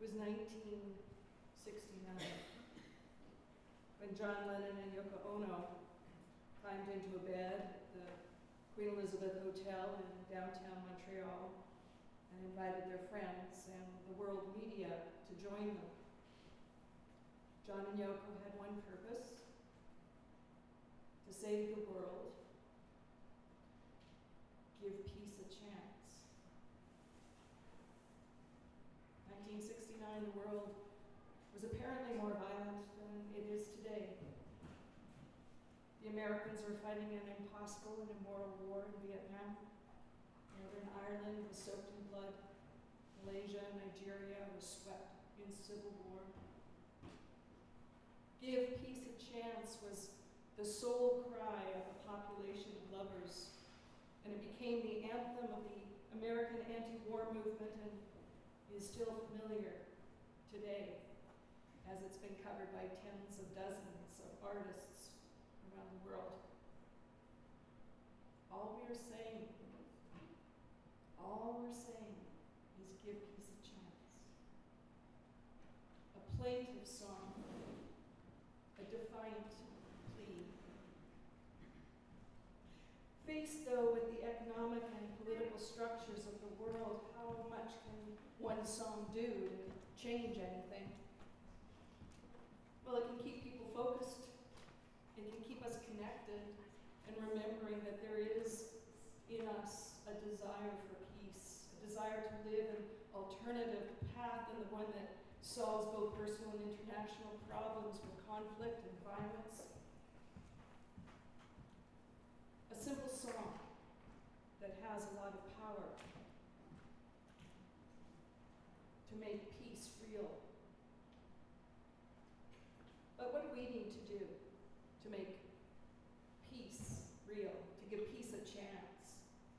was 1969 when John Lennon and Yoko Ono climbed into a bed at the Queen Elizabeth Hotel in downtown Montreal and invited their friends and the world media to join them. John and Yoko had one purpose: to say to the world, give peace a chance. 1969, the world was apparently more violent than it is today. The Americans were fighting an impossible and immoral war in Vietnam. Northern Ireland was soaked in blood. Malaysia and Nigeria were swept in civil war. Give peace a chance was the sole cry of a population of lovers, and it became the anthem of the American anti-war movement and is still familiar today, as it's been covered by tens of dozens of artists around the world. All we're saying is give peace a chance. A plaintive song, a defiant plea. Faced, though, with the economic and political structures of the world, how much can one song do to change anything? Well, it can keep people focused. It can keep us connected and remembering that there is in us a desire for peace, a desire to live an alternative path than the one that solves both personal and international problems with conflict and violence. A simple song that has a lot of power to make peace real. But what do we need to do to make peace real, to give peace a chance?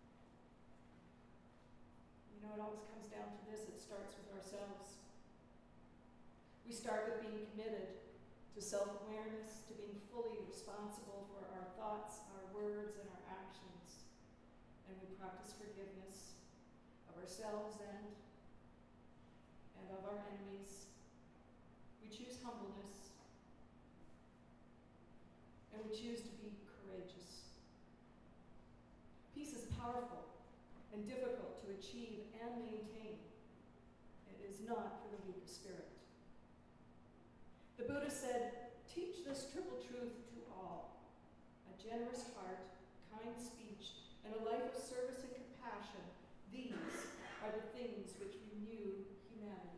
You know, it always comes down to this: it starts with ourselves. We start with being committed to self-awareness, to being fully responsible for our thoughts, our words, and our actions. And we practice forgiveness of ourselves and of our enemies. We choose humbleness, and we choose to be courageous. Peace is powerful and difficult to achieve and maintain. It is not for the weak of spirit. The Buddha said, "Teach this triple truth to all: a generous heart, kind speech, and a life of service and compassion. These are the things which renew humanity."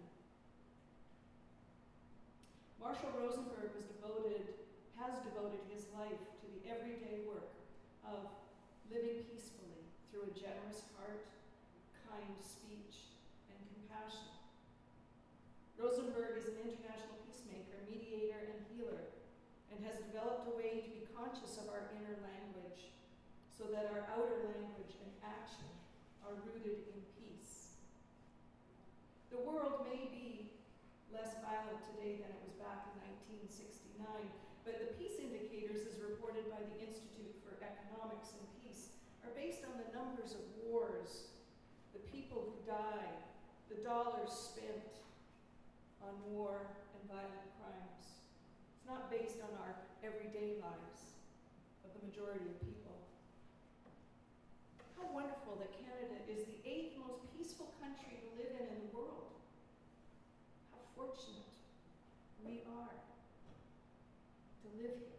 Marshall Rosenberg has devoted his life to the everyday work of living peacefully through a generous heart, kind speech, and compassion. Rosenberg is an international peacemaker, mediator, and healer, and has developed a way to be conscious of our inner language so that our outer language and action are rooted in peace. The world may be less violent today than it was back in 1969, but the peace indicators, as reported by the Institute for Economics and Peace, are based on the numbers of wars, the people who die, the dollars spent on war and violent crimes. It's not based on our everyday lives of the majority of people. How wonderful that Canada is the 8th most peaceful country to live in the world. How fortunate we are to live here.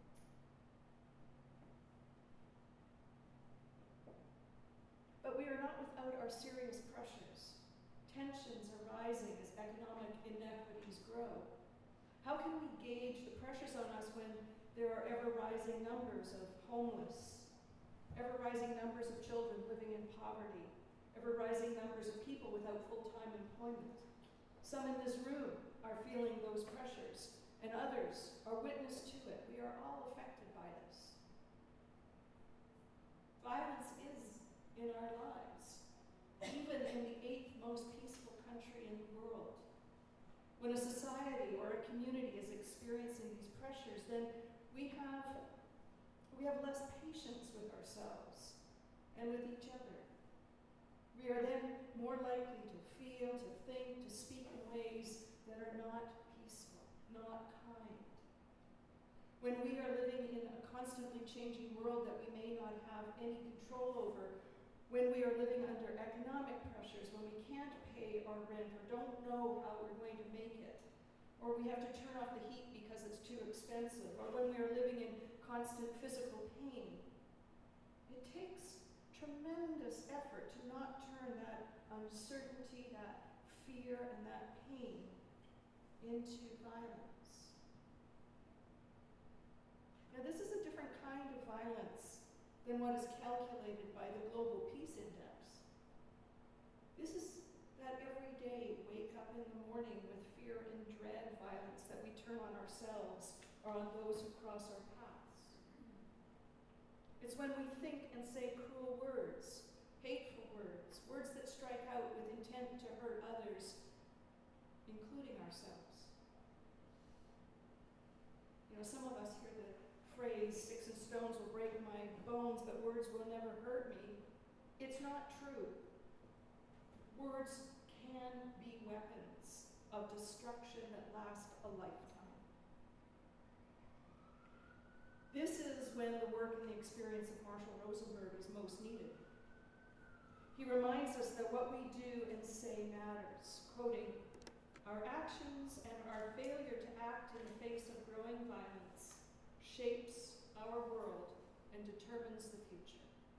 But we are not without our serious pressures. Tensions are rising as economic inequities grow. How can we gauge the pressures on us when there are ever-rising numbers of homeless, ever-rising numbers of children living in poverty, ever-rising numbers of people without full-time employment? Some in this room are feeling those pressures, and others are witness to it. We are all affected by this. Violence is in our lives, even in the 8th most peaceful country in the world. When a society or a community is experiencing these pressures, then we have less patience with ourselves and with each other. We are then more likely to feel, to think, to speak in ways that are not peaceful, not kind. When we are living in a constantly changing world that we may not have any control over, when we are living under economic pressures, when we can't pay our rent or don't know how we're going to make it, or we have to turn off the heat because it's too expensive, or when we are living in constant physical pain, it takes tremendous effort to not turn that uncertainty, that fear, and that pain into violence. Now, this is a different kind of violence than what is calculated by the Global Peace Index. This is that everyday wake up in the morning with fear and dread violence that we turn on ourselves or on those who cross our paths. It's when we think and say cruel words, hateful words, words that strike out with intent to hurt others, including ourselves. You know, some of us hear the phrase, "Sticks and stones will break my bones, but words will never hurt me." It's not true. Words can be weapons of destruction that last a lifetime. This is when the work and the experience of Marshall Rosenberg is most needed. He reminds us that what we do and say matters, quoting, "Our actions and our failure to act in the face of growing violence shapes our world and determines the future."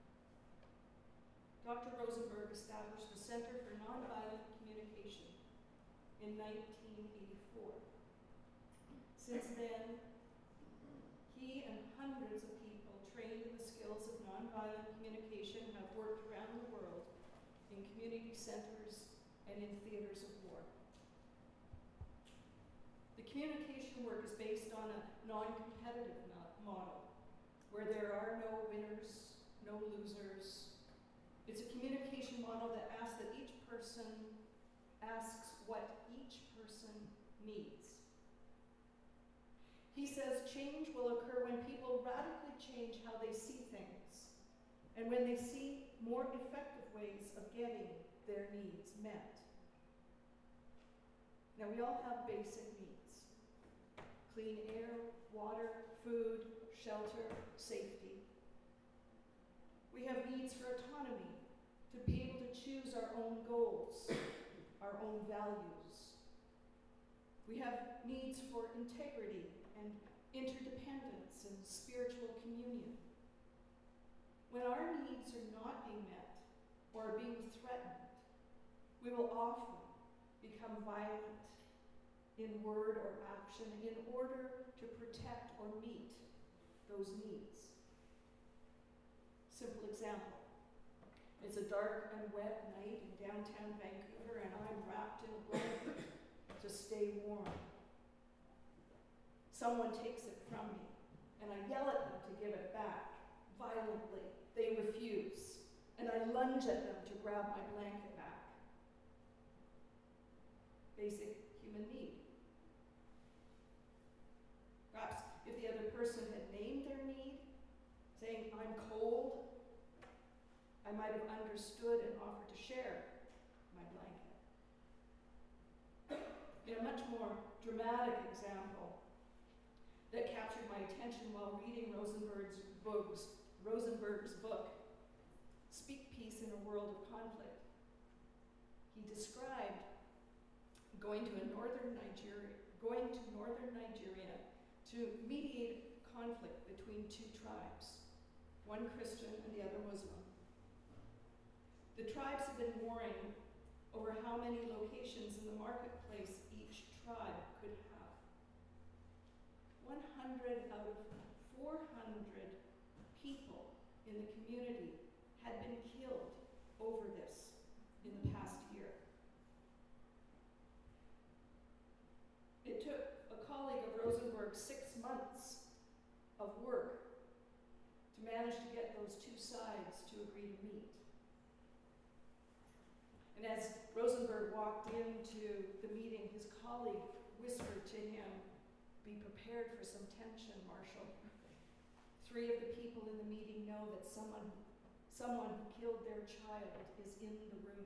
Dr. Rosenberg established the Center for Nonviolent Communication in 1984. Since then, he and hundreds of people trained in the skills of nonviolent communication have worked around the world in community centers and in theaters of war. The communication work is based on a non-competitive model, where there are no winners, no losers. It's a communication model that asks that each person asks what each person needs. He says change will occur when people radically change how they see things, and when they see more effective ways of getting their needs met. Now, we all have basic needs: clean air, water, food, shelter, safety. We have needs for autonomy, to be able to choose our own goals, our own values. We have needs for integrity and interdependence and spiritual communion. When our needs are not being met or are being threatened, we will often become violent in word or action in order to protect or meet those needs. Simple example. It's a dark and wet night in downtown Vancouver, and I'm wrapped in a blanket to stay warm. Someone takes it from me, and I yell at them to give it back. Violently, they refuse, and I lunge at them to grab my blanket back. Basic human need. Perhaps if the other person had named their need, saying, "I'm cold," I might have understood and offered to share my blanket. In a much more dramatic example that captured my attention while reading Rosenberg's book, Speak Peace in a World of Conflict, he described going to northern Nigeria to mediate conflict between two tribes, one Christian and the other Muslim. The tribes had been warring over how many locations in the marketplace each tribe could have. 100 out of 400 people in the community had been killed over this in the past year. It took a colleague of Rosenberg's 6 months of work to manage to get those two sides to agree to meet. And as Rosenberg walked into the meeting, his colleague whispered to him, "Be prepared for some tension, Marshall. 3 of the people in the meeting know that someone who killed their child is in the room.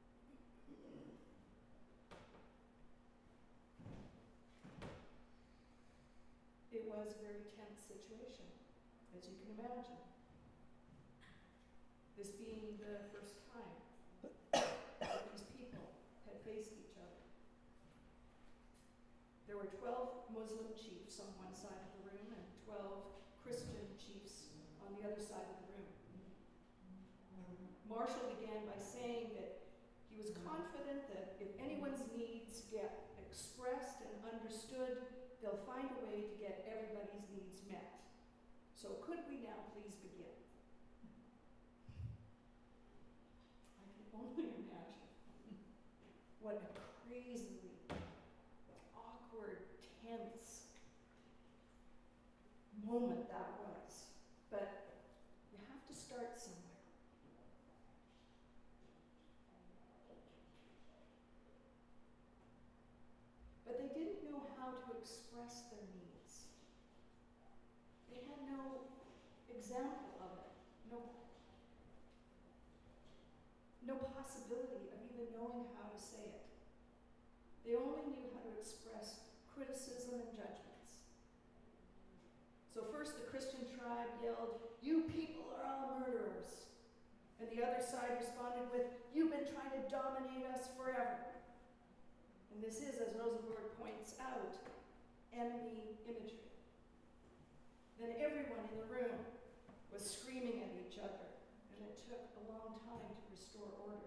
It was a very tense situation, as you can imagine. This being the first time that these people had faced each other. There were 12 Muslim chiefs on one side of the room and 12 Christian chiefs on the other side of the room. Marshall began by saying that he was confident that if anyone's needs get expressed and understood, they'll find a way to get everybody's needs met. So could we now please begin? I can only imagine what a crazily awkward, tense moment that was. But you have to start somewhere. But they didn't know how to express their needs. They had no example of it, no possibility of even knowing how to say it. They only knew how to express criticism and judgments. So first the Christian tribe yelled, "You people are all murderers." And the other side responded with, "You've been trying to dominate us forever." And this is, as Rosenberg points out, enemy imagery. Then everyone in the room was screaming at each other, and it took a long time to restore order.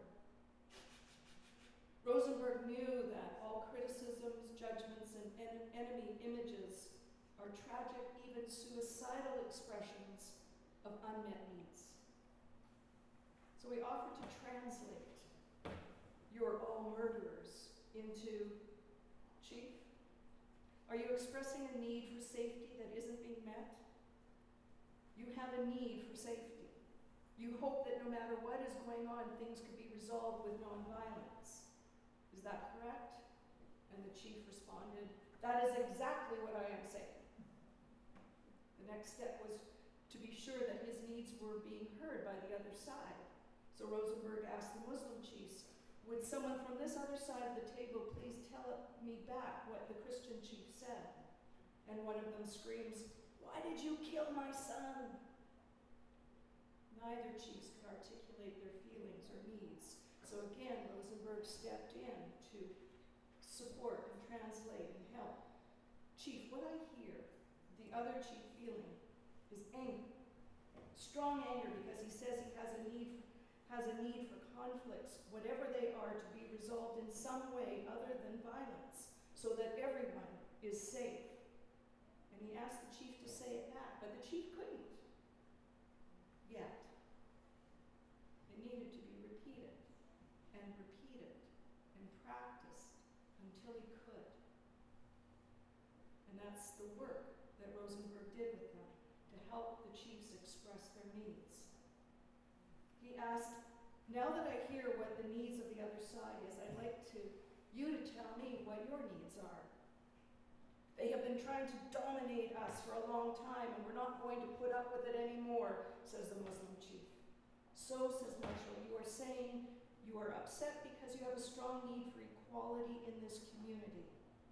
Rosenberg knew that all criticisms, judgments, and enemy images are tragic, even suicidal expressions of unmet needs. So he offered to translate "you're all murderers" into, "Chief, are you expressing a need for safety that isn't being met? You have a need for safety. You hope that no matter what is going on, things could be resolved with nonviolence. Is that correct?" And the chief responded, "That is exactly what I am saying." The next step was to be sure that his needs were being heard by the other side. So Rosenberg asked the Muslim chiefs, "Would someone from this other side of the table please tell me back what the Christian chief said?" And one of them screams, "Why did you kill my son?" Neither chiefs could articulate their feelings or needs. So again, Rosenberg stepped in to support and translate and help. "Chief, what I hear the other chief feeling is anger. Strong anger, because he says he has a need for conflicts, whatever they are, to be resolved in some way other than violence, so that everyone is safe." And he asked the chief to say it back, but the chief couldn't yet. It needed to be repeated and practiced until he could. And that's the work that Rosenberg did with them, to help the chiefs express their needs. He asked, "Now that I hear what the needs of the other side is, I'd like you to tell me what your needs are. They have been trying to dominate us for a long time, and we're not going to put up with it anymore," says the Muslim chief. "So," says Marshall, "you are saying you are upset because you have a strong need for equality in this community."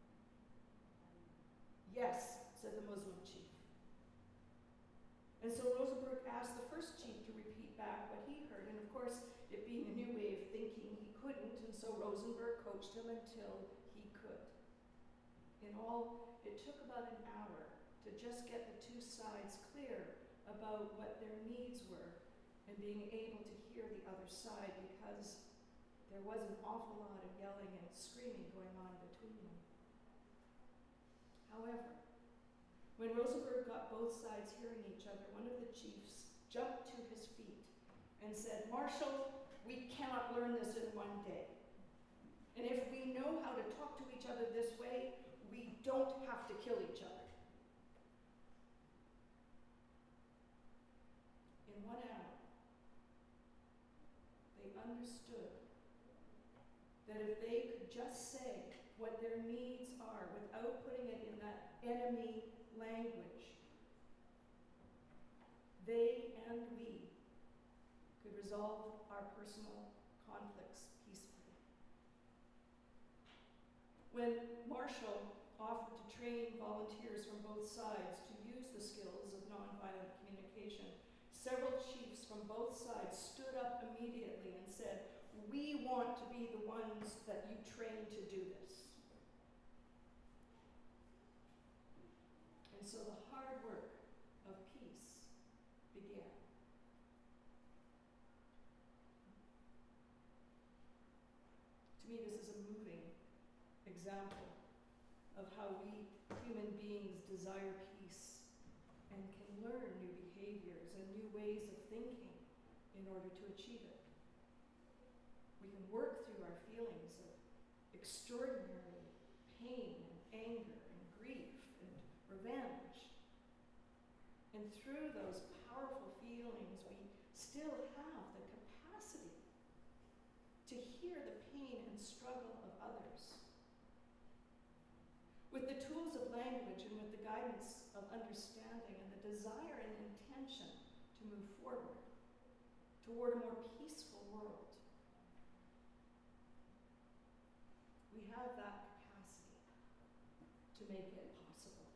"Yes," said the Muslim chief. And so Rosenberg asked the first chief to repeat back what he heard, and of course, it being a new way of thinking, he couldn't, and so Rosenberg coached him until he could. In all, it took about an hour to just get the two sides clear about what their needs were and being able to hear the other side, because there was an awful lot of yelling and screaming going on between them. However, when Rosenberg got both sides hearing each other, one of the chiefs jumped to his feet and said, "Marshall, we cannot learn this in one day. And if we know how to talk to each other this way, we don't have to kill each other." In 1 hour, they understood that if they could just say what their needs are without putting it in that enemy language, they and we resolve our personal conflicts peacefully. When Marshall offered to train volunteers from both sides to use the skills of nonviolent communication, several chiefs from both sides stood up immediately and said, "We want to be the ones that you train to do this." And so the hard work of peace began. To me, this is a moving example of how we human beings desire peace and can learn new behaviors and new ways of thinking in order to achieve it. We can work through our feelings of extraordinary pain and anger and grief and revenge. And through those powerful feelings, we still have the capacity to hear the pain and struggle of others. With the tools of language and with the guidance of understanding and the desire and intention to move forward toward a more peaceful world, we have that capacity to make it possible.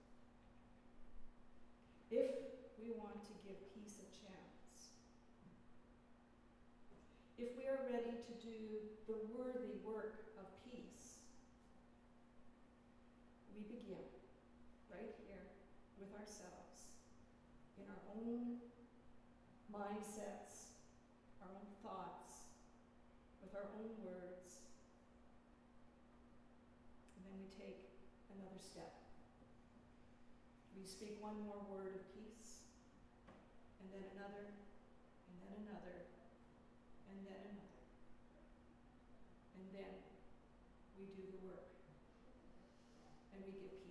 If we want to give peace a chance, if we are ready to do the worthy work of peace, we begin right here with ourselves, in our own mindsets, our own thoughts, with our own words. And then we take another step. We speak one more word of peace, and then another, and then another, and then another. And then we do the work, and we give peace.